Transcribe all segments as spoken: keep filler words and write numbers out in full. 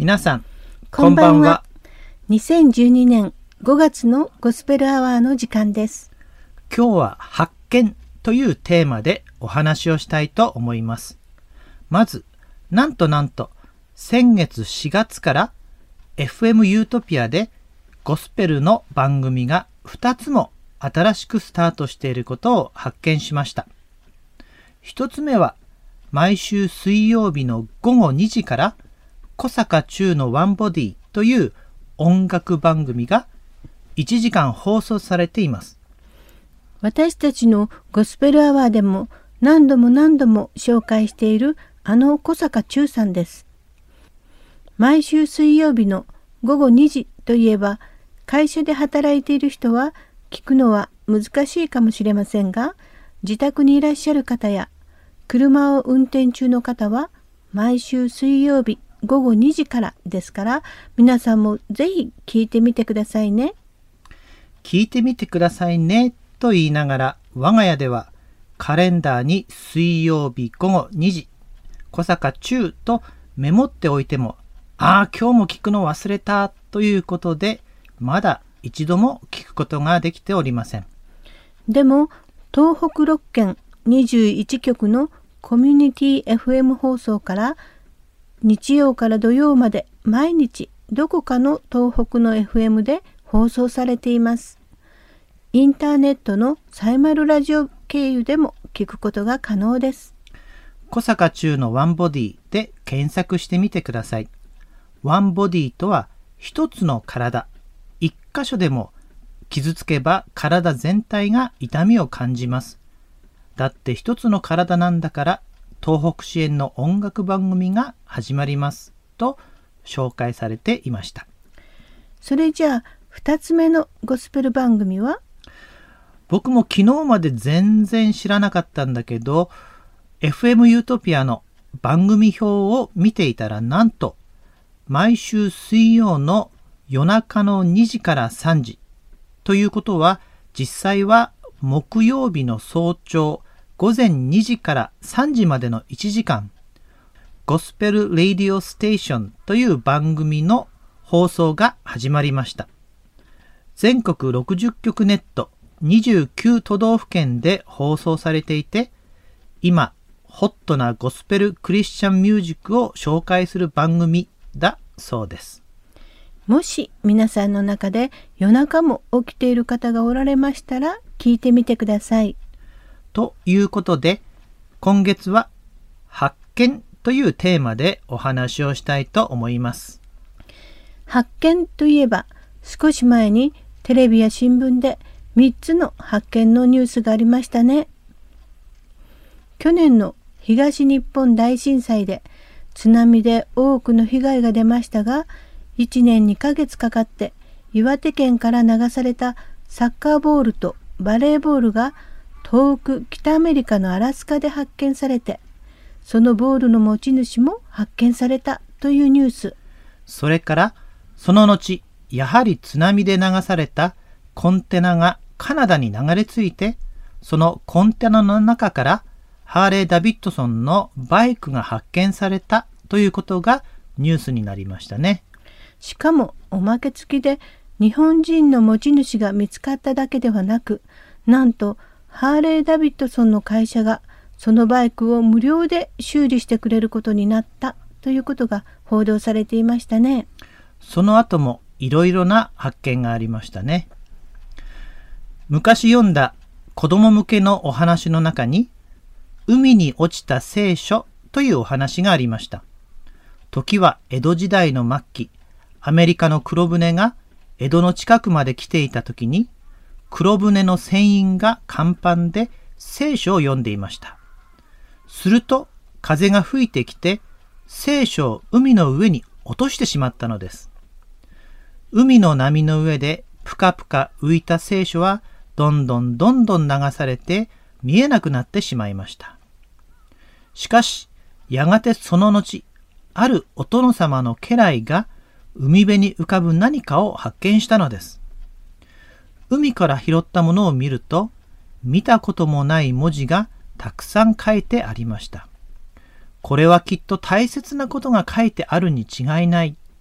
皆さん、 こんばんは。にせんじゅうにねんごがつのゴスペルアワーの時間です。 今日は発見というテーマでお話をしたいと思います。まず、なんとなんと、先月しがつから エフエム ユートピアでゴスペルの番組がふたつも新しくスタートしていることを発見しました。ひとつめは、毎週水曜日のごごにじから小坂忠のワンボディという音楽番組がいちじかん放送されています。 私たちのゴスペルアワーでも何度も何度も紹介しているあの小坂忠さんです。毎週水曜日のごごにじといえば、会社で働いている人は聞くのは難しいかもしれませんが、自宅にいらっしゃる方や車を運転中の方は毎週水曜日ごごにじからですから、皆さんもぜひ聞いてみてくださいね。 聞いてみてくださいねと言いながら、我が家ではカレンダーに水曜日ごごにじ、小坂忠とメモっておいても、ああ今日も聞くの忘れたということで、まだ一度も聞くことができておりません。 でも東北ろっけんにじゅういちきょくのコミュニティ エフエム 放送から日曜から土曜まで毎日どこかの東北の エフエム で放送されています。インターネットのサイマルラジオ経由でも聞くことが可能です。 小坂忠のワンボディで検索してみてください。ワンボディとは一つの体、一箇所でも傷つけば体全体が痛みを感じます。だって一つの体なんだから東北支援の音楽番組が始まりますと紹介されていました。 それじゃあ二つ目のゴスペル番組は？ 僕も昨日まで全然知らなかったんだけど、 エフエム ユートピアの番組表を見ていたら、なんと毎週水曜の夜中のにじからさんじということは、実際は木曜日の早朝ごぜんにじからさんじまでのいちじかん、ゴスペル・レイディオ・ステーションという番組の放送が始まりました。全国ろくじゅっきょくネットにじゅうきゅうとどうふけんで放送されていて、今ホットなゴスペル・クリスチャン・ミュージックを紹介する番組だそうです。 もし皆さんの中で夜中も起きている方がおられましたら聞いてみてください。 ということで、今月は発見というテーマでお話をしたいと思います。 発見といえば、少し前にテレビや新聞でみっつの発見のニュースがありましたね。去年の東日本大震災で津波で多くの被害が出ましたが、いちねんにかげつかかって岩手県から流されたサッカーボールとバレーボールが遠く北アメリカのアラスカで発見されて、そのボールの持ち主も発見されたというニュース。 それからその後、やはり津波で流されたコンテナがカナダに流れ着いて、そのコンテナの中からハーレー・ダビッドソンのバイクが発見されたということがニュースになりましたね。 しかもおまけ付きで、日本人の持ち主が見つかっただけではなく、なんとハーレー・ダビッドソンの会社がそのバイクを無料で修理してくれることになったということが報道されていましたね。 その後もいろいろな発見がありましたね。昔読んだ子供向けのお話の中に、海に落ちた聖書というお話がありました。時は江戸時代の末期、アメリカの黒船が江戸の近くまで来ていた時に、黒船の船員が甲板で聖書を読んでいました。すると風が吹いてきて、聖書を海の上に落としてしまったのです。海の波の上でぷかぷか浮いた聖書はどんどんどんどん流されて見えなくなってしまいました。しかしやがてその後、あるお殿様の家来が海辺に浮かぶ何かを発見したのです。海から拾ったものを見ると、見たこともない文字がたくさん書いてありました。これはきっと大切なことが書いてあるに違いない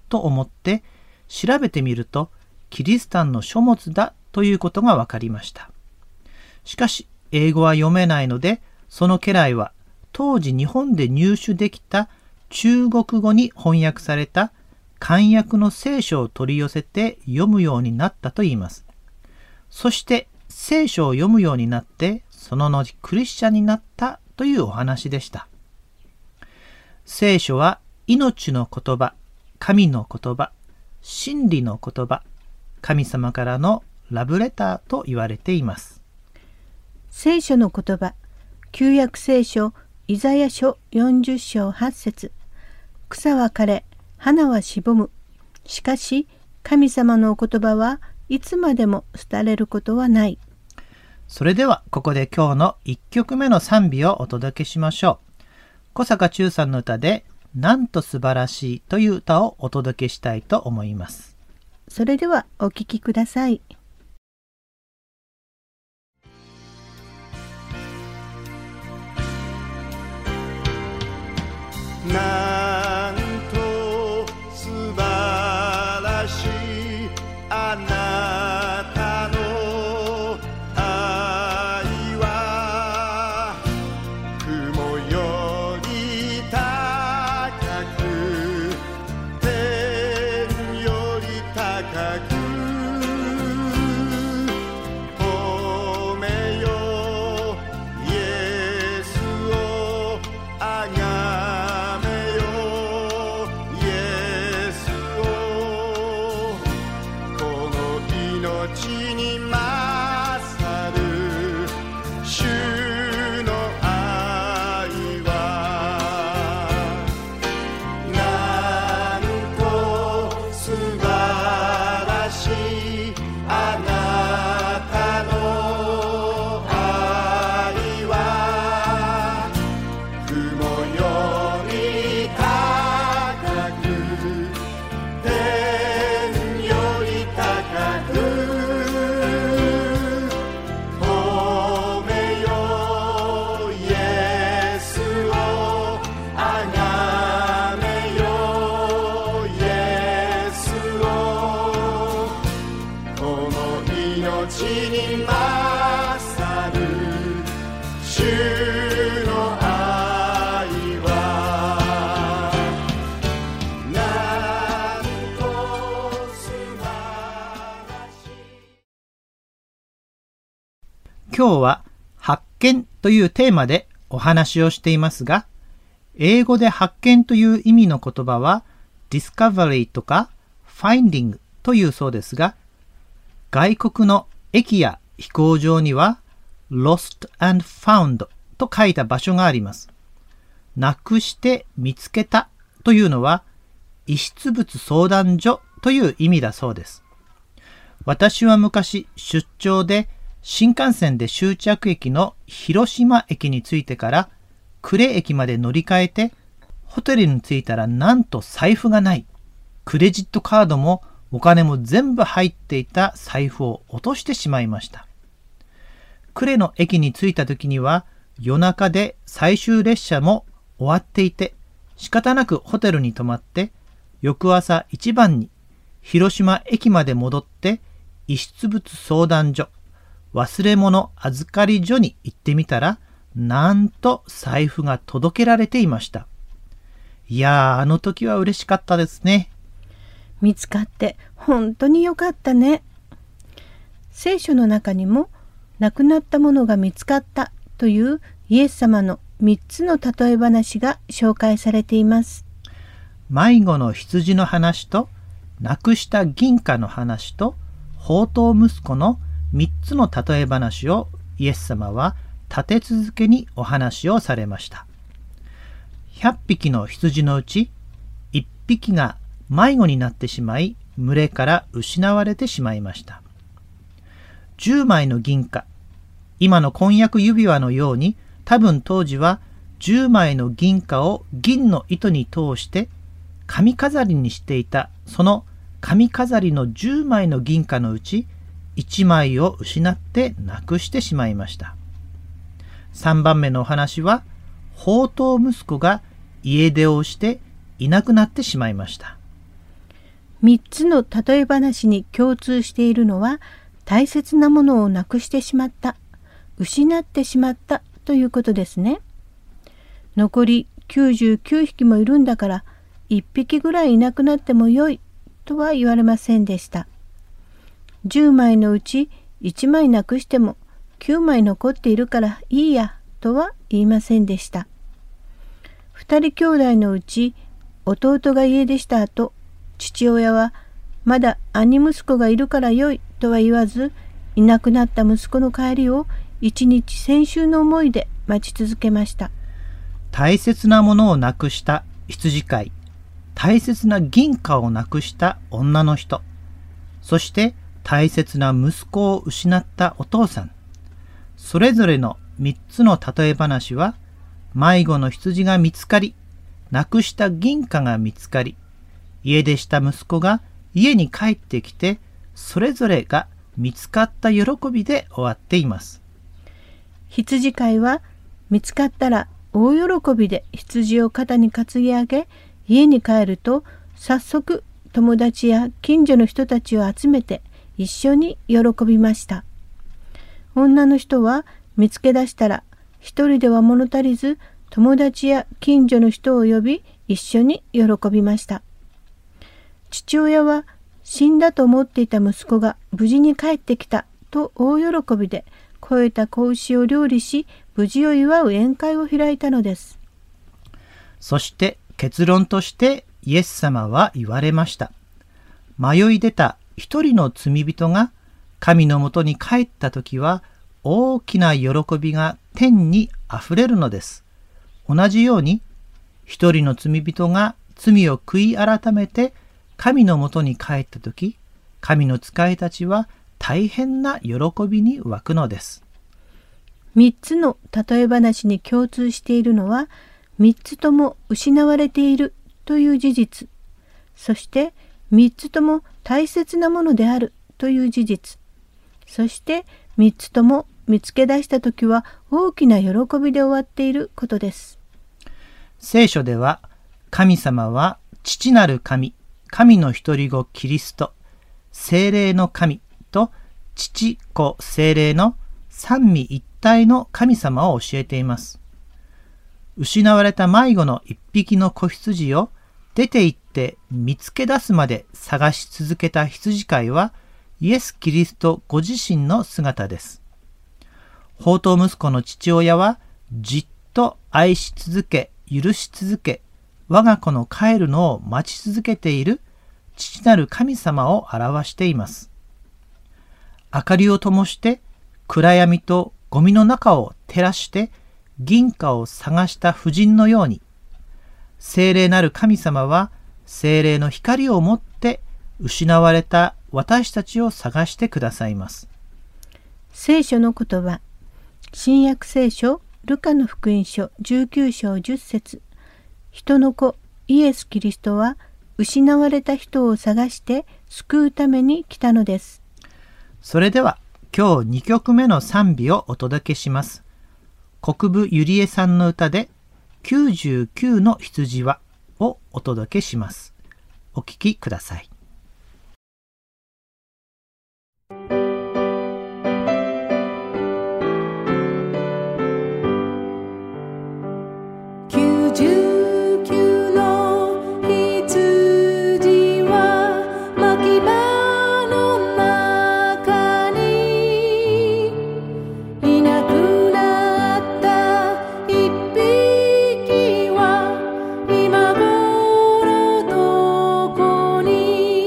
と思って調べてみると、キリシタンの書物だということが分かりました。しかし英語は読めないので、その家来は当時日本で入手できた中国語に翻訳された漢訳の聖書を取り寄せて読むようになったといいます。そして聖書を読むようになって、その後クリスチャンになったというお話でした。聖書は命の言葉、神の言葉、真理の言葉、神様からのラブレターと言われています。 聖書の言葉、旧約聖書イザヤ書よんじゅっ章はち節。草は枯れ、花はしぼむ。しかし神様のお言葉はいつまでも廃れることはない。 それではここで今日のいっきょくめの賛美をお届けしましょう。小坂忠さんの歌でなんと素晴らしいという歌をお届けしたいと思います。 それではお聴きください。 なんと素晴らしいあなたの愛は、雲より高く天より高く、褒めよイエスをあがめ命に勝る主の愛は、なんと素晴らしいあなたの愛は、雲より高く天より高く、命に勝る主の愛は、なんと素晴らしい。 今日は発見というテーマでお話をしていますが、英語で発見という意味の言葉は discovery とか finding というそうですが、外国の駅や飛行場には lost and found と書いた場所があります。なくして見つけたというのは遺失物相談所という意味だそうです。私は昔出張で新幹線で終着駅の広島駅に着いてから呉駅まで乗り換えて、ホテルに着いたらなんと財布がない。クレジットカードもお金も全部入っていた財布を落としてしまいました。呉の駅に着いた時には夜中で最終列車も終わっていて、仕方なくホテルに泊まって、翌朝一番に広島駅まで戻って遺失物相談所、忘れ物預かり所に行ってみたら、なんと財布が届けられていました。いやー、あの時は嬉しかったですね。 見つかって本当によかったね。聖書の中にも亡くなったものが見つかったというイエス様のみっつの例え話が紹介されています。 迷子の羊の話と、なくした銀貨の話と、放蕩息子のみっつの例え話をイエス様は立て続けにお話をされました。ひゃっぴきの羊のうちいっぴきが迷子になってしまい、群れから失われてしまいました。じゅうまいの銀貨、今の婚約指輪のように、多分当時はじゅうまいの銀貨を銀の糸に通して髪飾りにしていた。その髪飾りのじゅうまいの銀貨のうちいちまいを失ってなくしてしまいました。さんばんめのお話は、放蕩息子が家出をしていなくなってしまいました。 みっつの例え話に共通しているのは、大切なものをなくしてしまった、失ってしまったということですね。残りきゅうじゅうきゅうひきもいるんだからいっぴきぐらいいなくなってもよいとは言われませんでした。じゅうまいのうちいちまいなくしてもきゅうまい残っているからいいやとは言いませんでした。ふたり兄弟のうち弟が家出した後、父親はまだ兄息子がいるからよいとは言わず、いなくなった息子の帰りを一日先週の思いで待ち続けました。 大切なものをなくした羊飼い、大切な銀貨をなくした女の人、そして大切な息子を失ったお父さん。それぞれのみっつの例え話は、迷子の羊が見つかり、なくした銀貨が見つかり、家出した息子が家に帰ってきて、それぞれが見つかった喜びで終わっています。 羊飼いは見つかったら大喜びで羊を肩に担ぎ上げ、家に帰ると早速友達や近所の人たちを集めて一緒に喜びました。女の人は見つけ出したら一人では物足りず、友達や近所の人を呼び一緒に喜びました。父親は死んだと思っていた息子が無事に帰ってきたと大喜びで、肥えた子牛を料理し無事を祝う宴会を開いたのです。 そして結論としてイエス様は言われました。迷い出た一人の罪人が神のもとに帰ったときは、大きな喜びが天にあふれるのです。同じように一人の罪人が罪を悔い改めて神のもとに帰ったとき、神の使いたちは大変な喜びに湧くのです。 三つの例え話に共通しているのは、三つとも失われているという事実、そして三つとも大切なものであるという事実、そして三つとも見つけ出したときは大きな喜びで終わっていることです。 聖書では、神様は父なる神、神の一人子キリスト、聖霊の神と父子聖霊の三位一体の神様を教えています。失われた迷子の一匹の子羊を出て行って見つけ出すまで探し続けた羊飼いは、イエス・キリストご自身の姿です。放蕩息子の父親はじっと愛し続け、許し続け、我が子の帰るのを待ち続けている父なる神様を表しています。明かりを灯して暗闇とゴミの中を照らして銀貨を探した婦人のように、聖霊なる神様は聖霊の光を持って失われた私たちを探してくださいます。 聖書の言葉、新約聖書ルカの福音書じゅうきゅうしょうじゅっせつ、人の子イエス・キリストは失われた人を探して救うために来たのです。 それでは今日にきょくめの賛美をお届けします。国分ゆりえさんの歌できゅうじゅうきゅうの羊はをお届けします。お聴きください。 きゅうじゅうきゅうの羊は牧場の中にいなくなった一匹は今頃どこに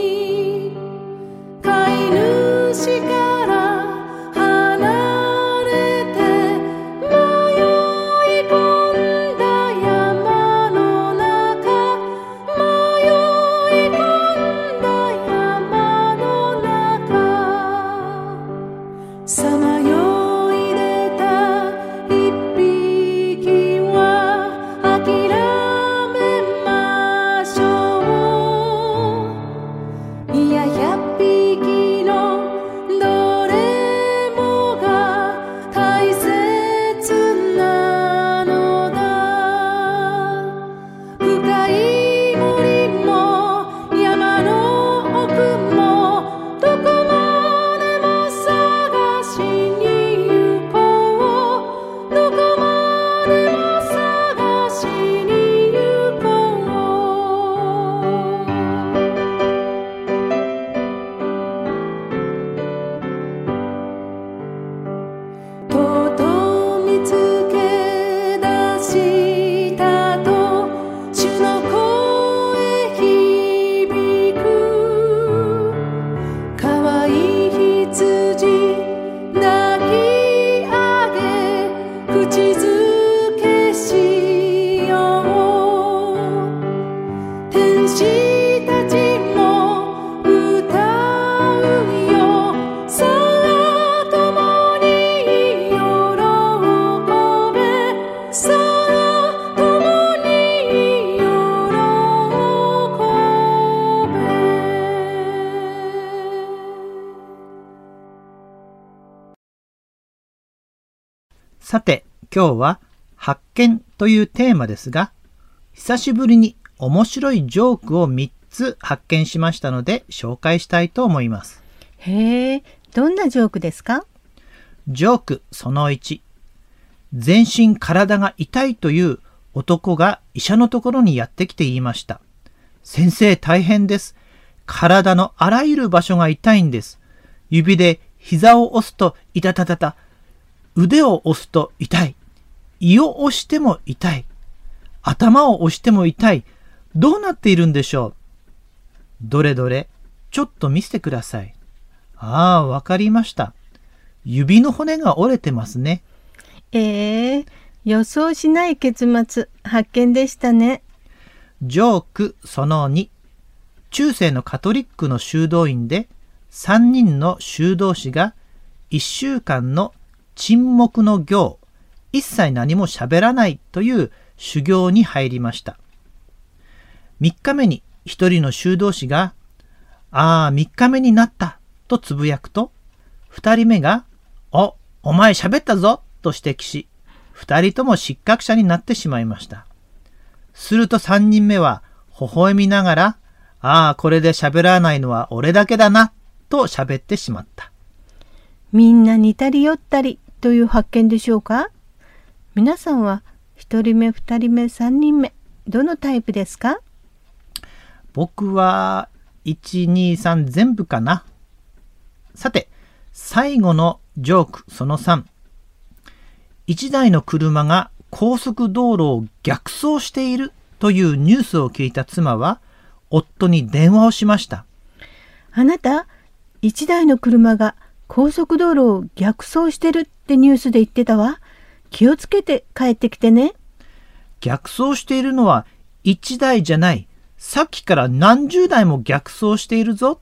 さて、今日は発見というテーマですが、久しぶりに面白いジョークをみっつ発見しましたので紹介したいと思います。 へえ、どんなジョークですか？ ジョークそのいち。全身体が痛いという男が医者のところにやってきて言いました。先生大変です。体のあらゆる場所が痛いんです。指で膝を押すと痛たたた。腕を押すと痛い。胃を押しても痛い。頭を押しても痛い。どうなっているんでしょう。どれどれ、ちょっと見せてください。ああ、わかりました。指の骨が折れてますね。 えー、予想しない結末、発見でしたね。 ジョークそのに。中世のカトリックの修道院でさんにんの修道士がいっしゅうかんの沈黙の行、一切何も喋らないという修行に入りました。みっかめに一人の修道士が、ああ、みっかめになったとつぶやくと、二人目が、お、お前喋ったぞと指摘し、二人とも失格者になってしまいました。すると三人目は微笑みながら、ああ、これで喋らないのは俺だけだなと喋ってしまった。 みんな似たり寄ったりという発見でしょうか？皆さんは一人目、二人目、三人目、どのタイプですか？ 僕はいち、に、さん全部かな。さて、最後のジョークそのさん。一台の車が高速道路を逆走しているというニュースを聞いた妻は夫に電話をしました。 あなた、一台の車が高速道路を逆走してるってニュースで言ってたわ。気をつけて帰ってきてね。 逆走しているのは一台じゃない。さっきから何十台も逆走しているぞ。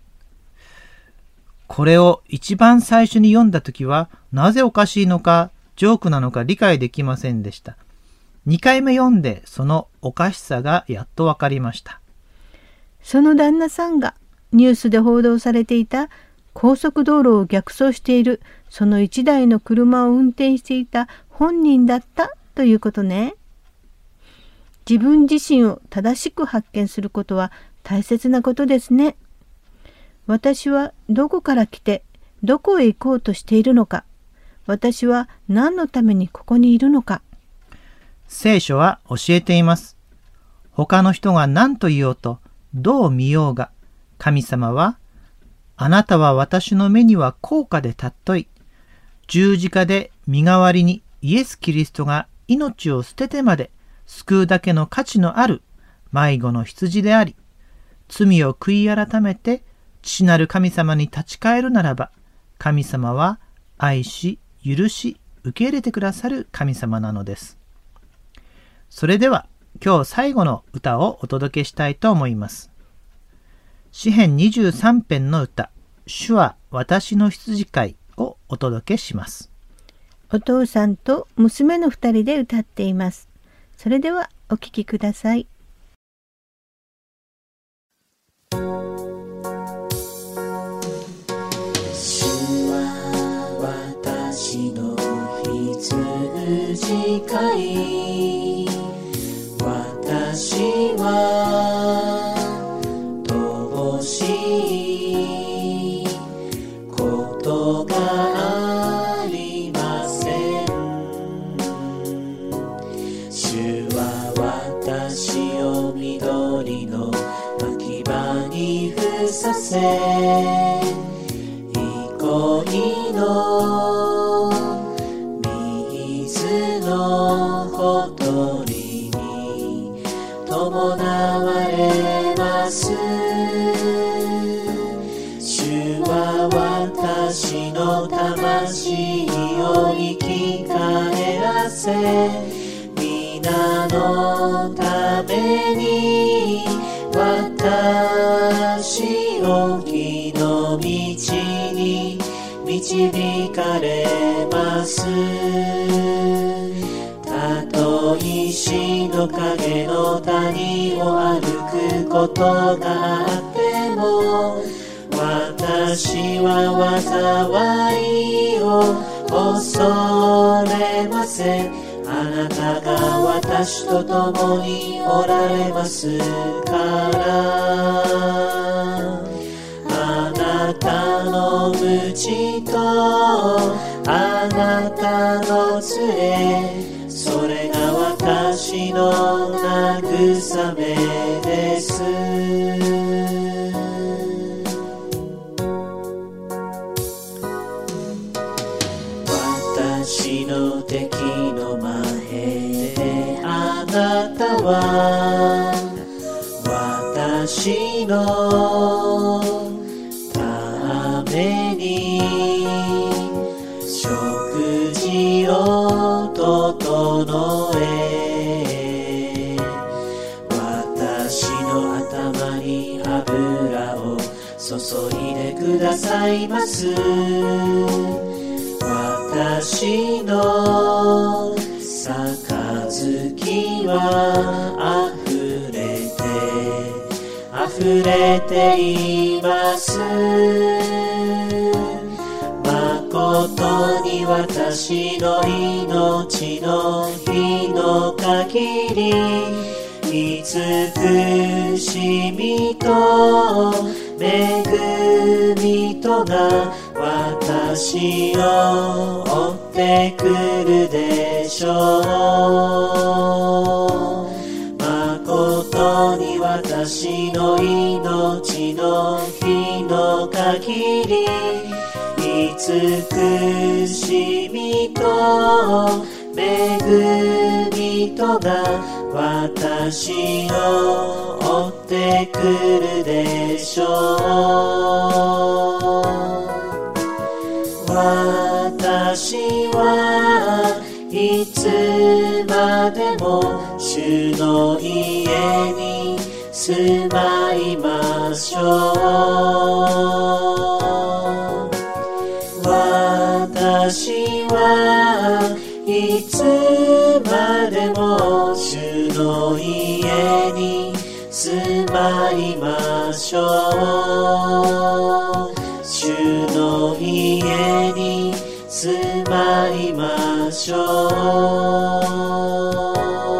これを一番最初に読んだときは、なぜおかしいのか、ジョークなのか理解できませんでした。にかいめ読んで、そのおかしさがやっとわかりました。 その旦那さんがニュースで報道されていた高速道路を逆走しているその一台の車を運転していた本人だったということね。自分自身を正しく発見することは大切なことですね。私はどこから来てどこへ行こうとしているのか。私は何のためにここにいるのか。 聖書は教えています。他の人が何と言おうとどう見ようが、神様はあなたは私の目には高価で尊い。十字架で身代わりにイエス・キリストが命を捨ててまで救うだけの価値のある迷子の羊であり、罪を悔い改めて父なる神様に立ち返るならば、神様は愛し、許し、受け入れてくださる神様なのです。それでは今日最後の歌をお届けしたいと思います。詩編にじゅうさん編の歌、主は私の羊飼いをお届けします。 お父さんと娘の二人で歌っています。それではお聴きください。 主は私の羊飼い、私は乏しいことがありません。主は私を緑の牧場にふさせ、憩いの水のほとりに伴われます。主は私の魂を生き返らせ、皆のために私を義の道に導かれます。たとえ死の影の谷を歩くことがあっても、私は災いを恐れません。あなたが私と共におられますから。あなたの鞭とあなたの杖、それが私の慰めです。私の敵の前であなたは私のために食事を整え、私の頭に油を注いでくださいます。私の杯は溢れて溢れています。誠に私の命の日の限り、慈しみと恵みとが私を追ってくるでしょう。誠に私の命の日の限り、慈しみと恵みとが私を追ってくるでしょう。私はいつまでも主の家に住まいましょう。私はいつまでも主の家に住まいましょう。主の家に住まいましょう。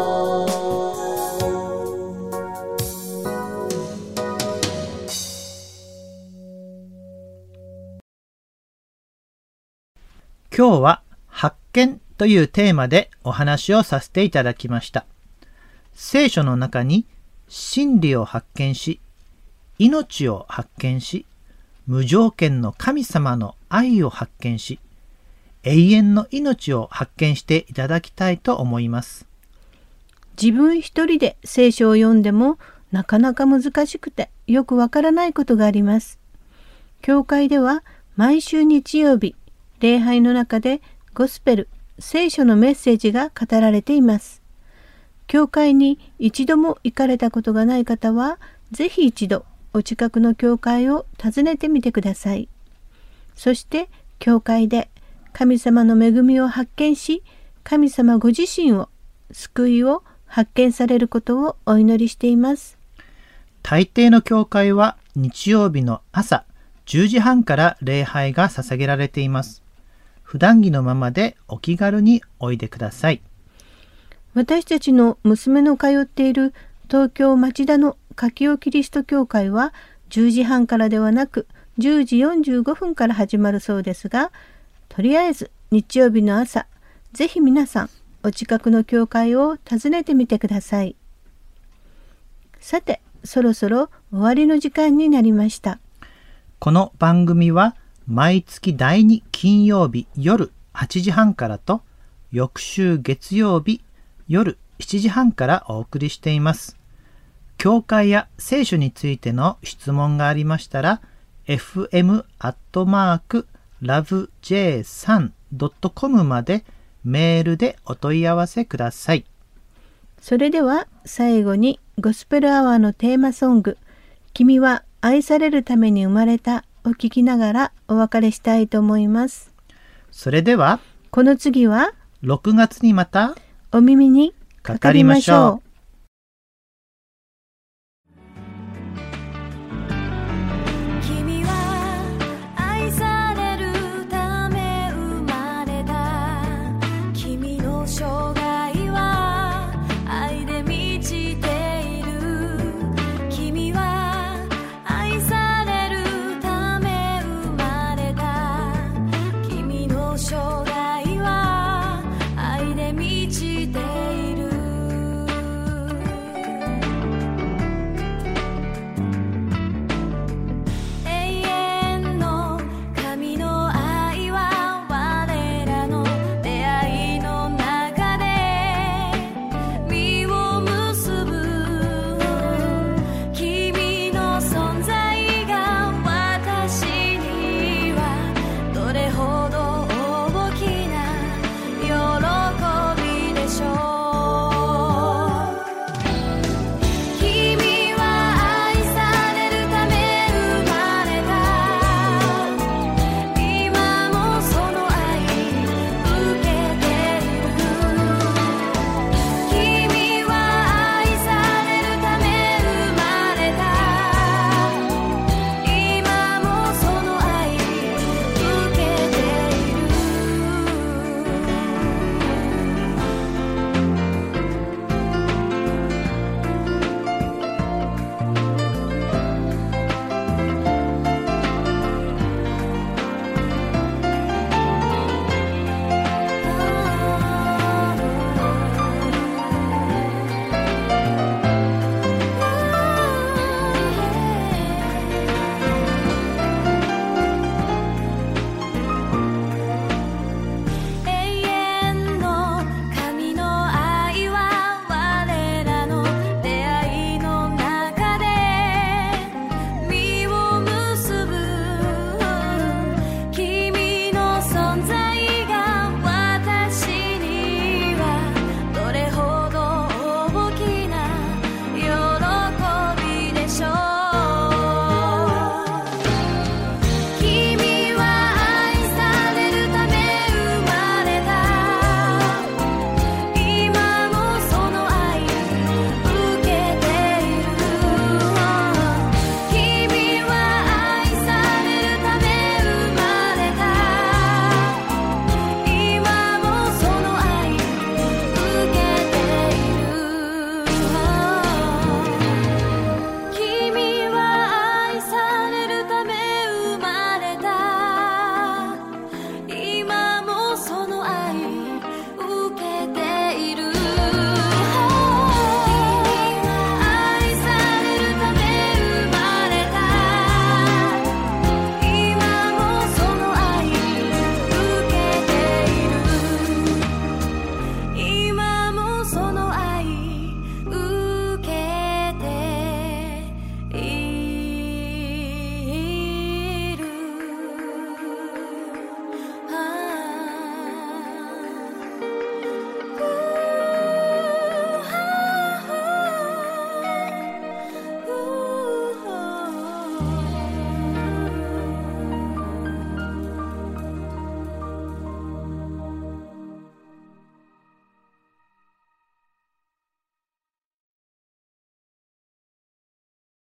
今日は発見というテーマでお話をさせていただきました。聖書の中に真理を発見し、命を発見し、無条件の神様の愛を発見し、永遠の命を発見していただきたいと思います。 自分一人で聖書を読んでもなかなか難しくてよくわからないことがあります。教会では毎週日曜日、礼拝の中でゴスペル、聖書のメッセージが語られています。教会に一度も行かれたことがない方は、ぜひ一度お近くの教会を訪ねてみてください。そして教会で神様の恵みを発見し、神様ご自身を、救いを発見されることをお祈りしています。 大抵の教会は日曜日の朝じゅうじはんから礼拝が捧げられています。普段着のままでお気軽においでください。 私たちの娘の通っている東京町田の柿尾キリスト教会はじゅうじはんからではなくじゅうじよんじゅうごふんから始まるそうですが、とりあえず日曜日の朝、ぜひ皆さんお近くの教会を訪ねてみてください。さて、そろそろ終わりの時間になりました。 この番組は毎月だいに金曜日夜はちじはんからと翌週月曜日夜しちじはんからお送りしています。教会や聖書についての質問がありましたら エフエム アットマーク ラブジェースリー ドットコム までメールでお問い合わせください。 それでは最後にゴスペルアワーのテーマソング、君は愛されるために生まれたを聞きながらお別れしたいと思います。 それではこの次はろくがつにまたお耳にかかりましょう。